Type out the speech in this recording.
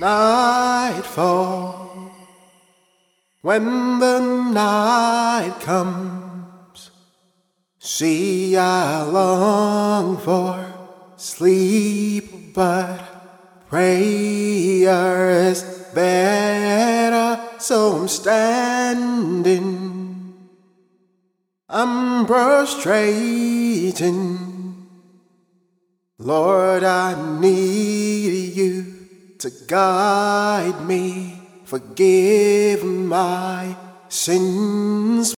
Nightfall, when the night comes, see, I long for sleep, but prayer is better. So I'm standing, I'm prostrating. Lord, I need you to guide me, forgive my sins.